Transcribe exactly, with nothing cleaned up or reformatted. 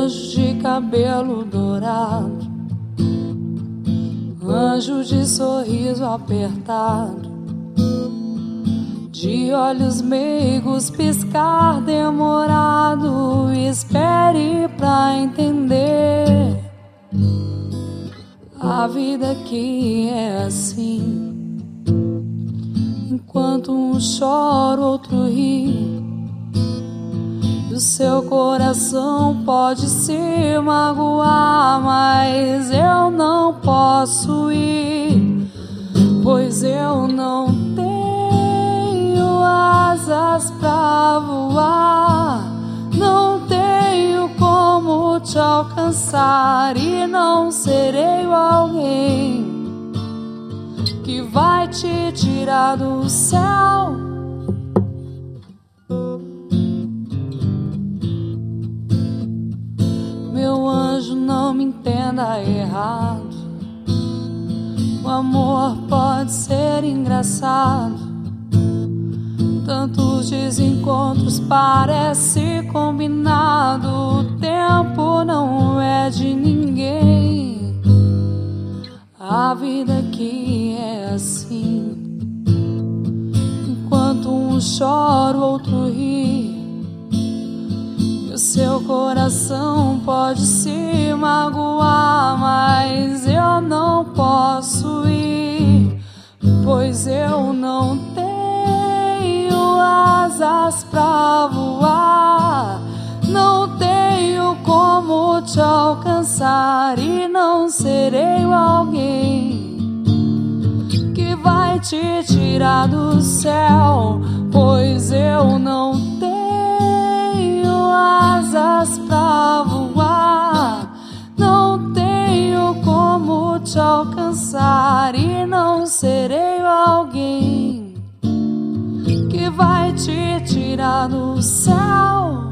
anjo de cabelo dourado, anjo de sorriso apertado, de olhos meigos piscar demorado. Espere pra entender, a vida aqui é assim. Enquanto um chora, outro ri, e o seu coração pode se magoar, mas eu não posso ir, pois eu não tenho asas pra voar. Não tenho como te alcançar e não serei o alguém que vai te tirar do céu. Meu anjo, não me entenda errado, o amor pode ser engraçado, tantos desencontros parece combinado. O tempo não é de ninguém, a vida aqui é assim. Enquanto um chora, o outro ri, e o seu coração pode se magoar, mas eu não posso ir, pois eu não tenho asas pra voar. Não tenho como te alcançar e não serei o alguém que vai te tirar do céu, pois eu não tenho asas pra voar. Não tenho como te alcançar e não serei o alguém que vai te tirar do céu.